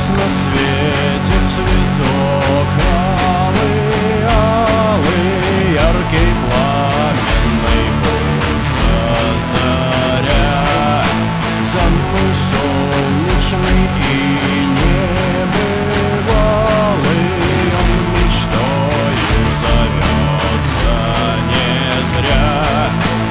есть на свете цветок алый, алый, яркий, пламенный, будто заря, самый солнечный и небывалый. Он мечтою зовется не зря.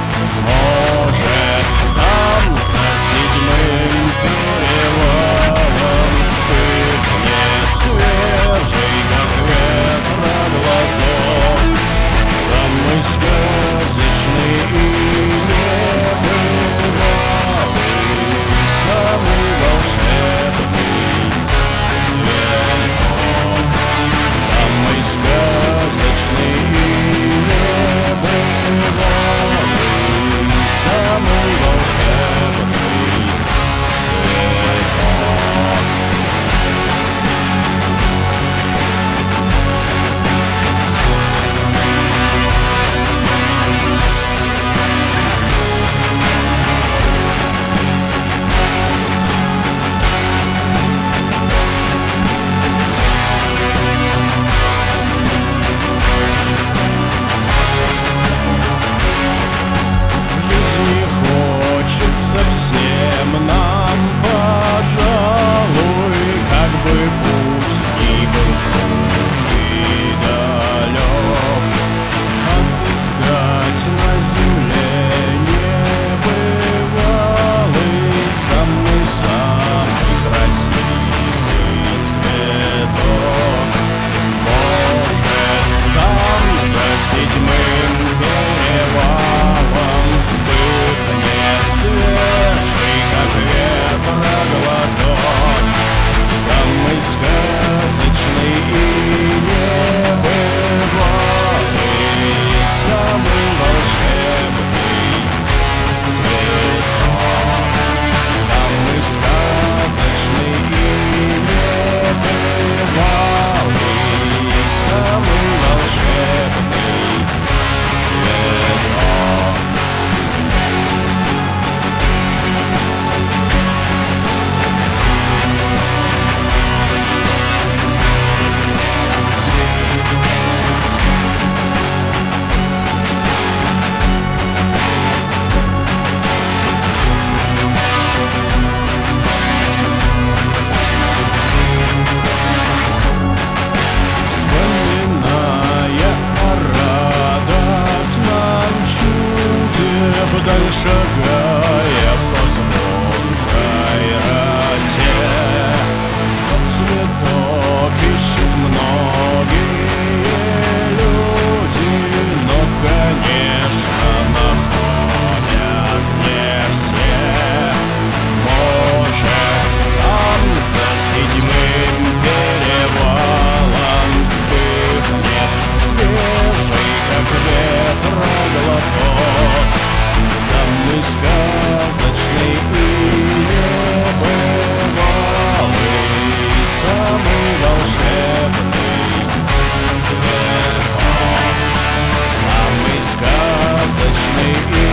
Может, там за седьмым перевалом вспыхнет свежий, как ветра, глоток, самый сказочный и небывалый, самый волшебный цветок, самый сказочный и небывалый, самый волшебный цветок. Совсем нам, пожалуй, как бы путь ни был крут и далек, отыскать на земле небывалый, самый-самый красивый цветок. Может, там за седьмым перевалом вспыхнет свежий, как ветра, глоток, самый сказочный и небывалый, самый волшебный цветок, самый сказочный и небывалый, самый волшебный цветок. Вдаль шагая по звонкой росе, тот цветок ищут многие люди, но, конечно, находят не все. Может, там за седьмым перевалом вспыхнет свежий, как ветра, глоток, самый сказочный и небывалый, самый волшебный цветок, самый сказочный и